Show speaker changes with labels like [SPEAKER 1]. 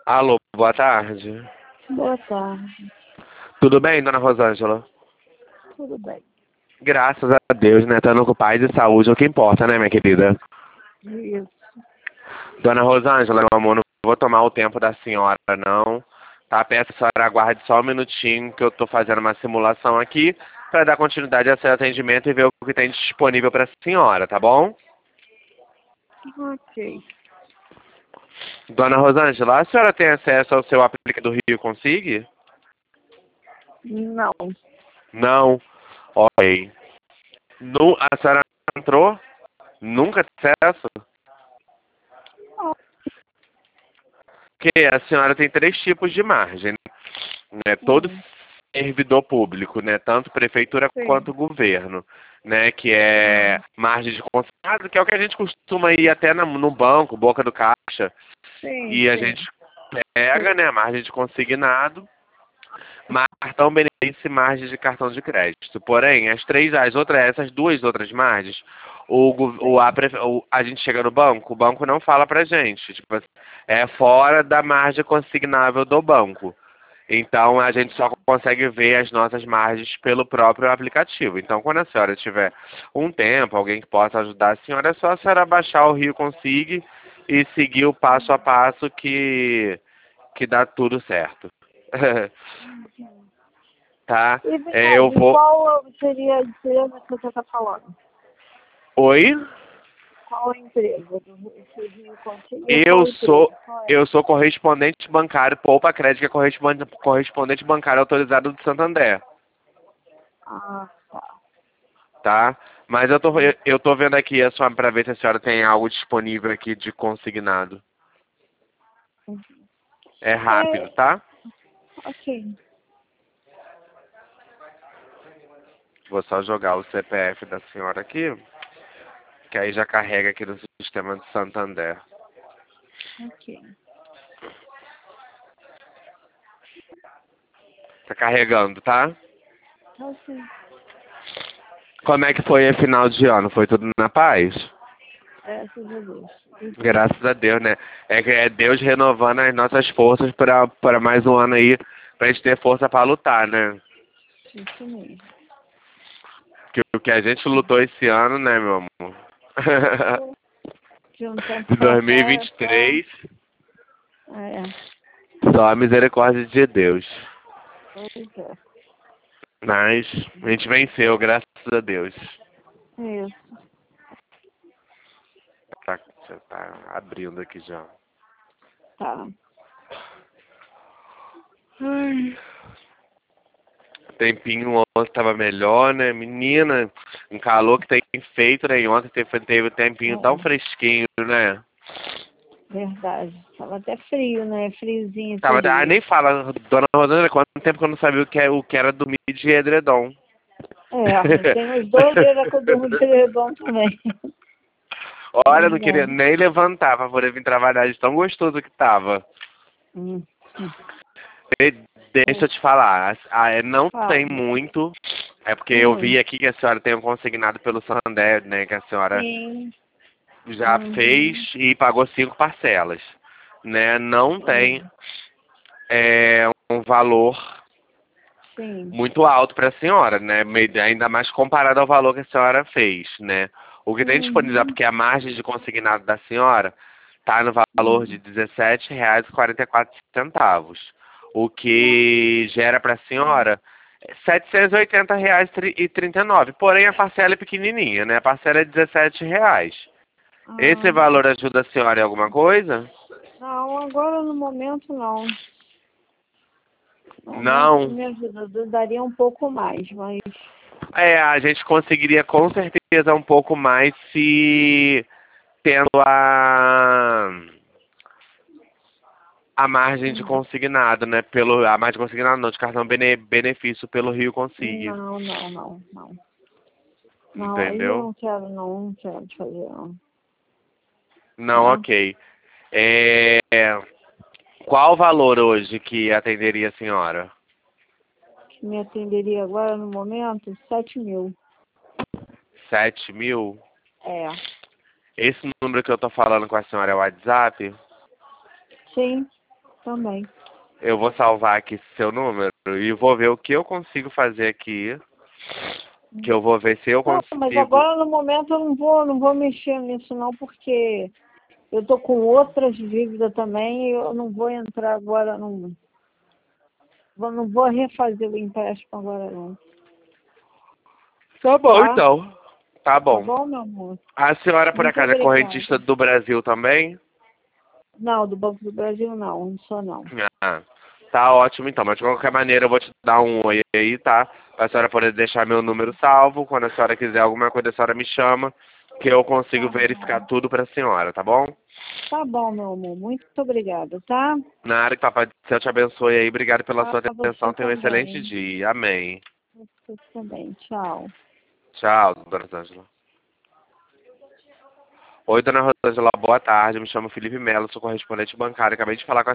[SPEAKER 1] Alô, boa tarde.
[SPEAKER 2] Boa tarde.
[SPEAKER 1] Tudo bem, dona Rosângela?
[SPEAKER 2] Tudo bem.
[SPEAKER 1] Graças a Deus, né? Estando com paz e saúde é o que importa, né, minha querida?
[SPEAKER 2] Isso.
[SPEAKER 1] Dona Rosângela, meu amor, não vou tomar o tempo da senhora, não. Tá? Peço que a senhora aguarde só um minutinho que eu tô fazendo uma simulação aqui para dar continuidade ao seu atendimento e ver o que tem disponível para a senhora, tá bom?
[SPEAKER 2] Ok.
[SPEAKER 1] Dona Rosângela, a senhora tem acesso ao seu aplicativo do Rio Consigue?
[SPEAKER 2] Não.
[SPEAKER 1] Não. Ok. A senhora entrou? Nunca teve acesso? Porque a senhora tem três tipos de margem, né? Todo servidor público, né? Tanto prefeitura
[SPEAKER 2] Sim.
[SPEAKER 1] quanto governo, né? Que é margem de consignado, que é o que a gente costuma ir até no banco, boca do caixa,
[SPEAKER 2] Sim,
[SPEAKER 1] e a
[SPEAKER 2] sim.
[SPEAKER 1] gente pega, né? Margem de consignado, cartão benefício e margem de cartão de crédito. Porém, essas duas outras margens, a gente chega no banco, o banco não fala pra gente. Tipo, é fora da margem consignável do banco. Então, a gente só consegue ver as nossas margens pelo próprio aplicativo. Então, quando a senhora tiver um tempo, alguém que possa ajudar a senhora, é só a senhora baixar o Rio Consigue e seguir o passo a passo que dá tudo certo. Tá?
[SPEAKER 2] E vem cá,
[SPEAKER 1] Eu
[SPEAKER 2] de
[SPEAKER 1] vou.
[SPEAKER 2] qual seria a empresa que você está falando?
[SPEAKER 1] Oi?
[SPEAKER 2] Qual a empresa? Do Rio Contigo e
[SPEAKER 1] Eu
[SPEAKER 2] qual
[SPEAKER 1] sou.
[SPEAKER 2] empresa? Qual é?
[SPEAKER 1] Eu sou correspondente bancário, Poupa Crédito, que é correspondente bancário autorizado do Santander,
[SPEAKER 2] Ah, tá.
[SPEAKER 1] tá? Mas eu tô vendo aqui a sua para ver se a senhora tem algo disponível aqui de consignado. É rápido,
[SPEAKER 2] É,
[SPEAKER 1] tá?
[SPEAKER 2] ok.
[SPEAKER 1] Vou só jogar o CPF da senhora aqui, que aí já carrega aqui no sistema do Santander.
[SPEAKER 2] Ok.
[SPEAKER 1] Tá carregando, tá?
[SPEAKER 2] Ok.
[SPEAKER 1] Como é que foi a final de ano? Foi tudo na paz?
[SPEAKER 2] Graças a Deus.
[SPEAKER 1] Graças a Deus, né? É Deus renovando as nossas forças para mais um ano aí, pra gente ter força para lutar, né?
[SPEAKER 2] Isso mesmo.
[SPEAKER 1] Que o que a gente lutou esse ano, né, meu amor?
[SPEAKER 2] De um tempo
[SPEAKER 1] De
[SPEAKER 2] pra cá, só...
[SPEAKER 1] 2023,
[SPEAKER 2] É,
[SPEAKER 1] só a misericórdia de Deus.
[SPEAKER 2] pois é.
[SPEAKER 1] Mas a gente venceu, graças a Deus.
[SPEAKER 2] Isso.
[SPEAKER 1] Você tá abrindo aqui já.
[SPEAKER 2] Tá.
[SPEAKER 1] Ai. Tempinho ontem tava melhor, né? Menina, um calor que tem feito, né? E ontem teve um tempinho tão
[SPEAKER 2] É.
[SPEAKER 1] fresquinho, né?
[SPEAKER 2] Verdade. Tava até frio, né? Friozinho esse
[SPEAKER 1] Tava,
[SPEAKER 2] dia.
[SPEAKER 1] nem fala, dona Rosana, quanto tempo que eu não sabia o que era dormir de edredom.
[SPEAKER 2] É, tem uns 2 dias já que eu durmo de edredom também.
[SPEAKER 1] Olha, eu não queria
[SPEAKER 2] Verdade.
[SPEAKER 1] nem levantar pra poder vir trabalhar de tão gostoso que tava.
[SPEAKER 2] Hum, hum.
[SPEAKER 1] E deixa
[SPEAKER 2] É,
[SPEAKER 1] eu te falar, não tem
[SPEAKER 2] fala.
[SPEAKER 1] muito, é porque eu vi aqui que a senhora tem um consignado pelo Santander, né, que a senhora
[SPEAKER 2] Sim.
[SPEAKER 1] já fez
[SPEAKER 2] Uhum.
[SPEAKER 1] e pagou 5 parcelas, né? Não tem
[SPEAKER 2] Sim.
[SPEAKER 1] um valor
[SPEAKER 2] Sim.
[SPEAKER 1] muito alto para a senhora, né? Ainda mais comparado ao valor que a senhora fez, né? O que tem disponível,
[SPEAKER 2] Uhum.
[SPEAKER 1] porque a margem de consignado da senhora está no valor de
[SPEAKER 2] Uhum.
[SPEAKER 1] R$ 17,44, o que gera para a senhora R$ 780,39. Porém, a parcela é pequenininha, né? A parcela é R$ 17. Esse
[SPEAKER 2] Ah,
[SPEAKER 1] valor ajuda a senhora em alguma coisa?
[SPEAKER 2] não, agora no momento não. No momento não
[SPEAKER 1] Não.
[SPEAKER 2] me ajuda. Daria um pouco mais, mas
[SPEAKER 1] A gente conseguiria com certeza um pouco mais se tendo a margem de consignado, né? A margem de consignado não, de cartão benefício pelo Rio Consigue.
[SPEAKER 2] não, não, não, não. Não, aí eu
[SPEAKER 1] Entendeu?
[SPEAKER 2] não quero fazer não.
[SPEAKER 1] Não,
[SPEAKER 2] Tá?
[SPEAKER 1] ok. É, qual o valor hoje que atenderia a senhora?
[SPEAKER 2] Que me atenderia agora no momento, 7.000.
[SPEAKER 1] 7.000?
[SPEAKER 2] É.
[SPEAKER 1] Esse número que eu tô falando com a senhora é o WhatsApp?
[SPEAKER 2] Sim. também.
[SPEAKER 1] Eu vou salvar aqui seu número e vou ver o que eu consigo fazer aqui. Que eu vou ver se eu
[SPEAKER 2] Não,
[SPEAKER 1] consigo.
[SPEAKER 2] mas agora no momento eu não vou mexer nisso não, porque eu tô com outras dívidas também e eu não vou entrar agora, não vou refazer o empréstimo agora não.
[SPEAKER 1] Tá bom,
[SPEAKER 2] Tá?
[SPEAKER 1] então. Tá
[SPEAKER 2] Tá
[SPEAKER 1] bom.
[SPEAKER 2] bom, meu amor?
[SPEAKER 1] A senhora, por
[SPEAKER 2] Muito
[SPEAKER 1] acaso, é
[SPEAKER 2] obrigada.
[SPEAKER 1] correntista do Brasil também?
[SPEAKER 2] Não, do Banco do Brasil não sou não.
[SPEAKER 1] Ah, tá ótimo então. Mas de qualquer maneira eu vou te dar um oi aí, tá? Pra senhora poder deixar meu número salvo. Quando a senhora quiser alguma coisa, a senhora me chama. Que eu consigo
[SPEAKER 2] Tá
[SPEAKER 1] verificar
[SPEAKER 2] bom.
[SPEAKER 1] tudo pra senhora, tá bom?
[SPEAKER 2] Tá bom, meu amor. Muito obrigada, tá?
[SPEAKER 1] Na área que Papai do Céu te abençoe aí. Obrigado pela sua
[SPEAKER 2] Ah,
[SPEAKER 1] atenção.
[SPEAKER 2] você
[SPEAKER 1] Tenha um excelente
[SPEAKER 2] também.
[SPEAKER 1] dia. Amém.
[SPEAKER 2] Você também. Tchau.
[SPEAKER 1] Tchau, dona Rosângela. Oi, dona Rosângela. Boa tarde. Me chamo Felipe Melo. Sou correspondente bancário. Acabei de falar com a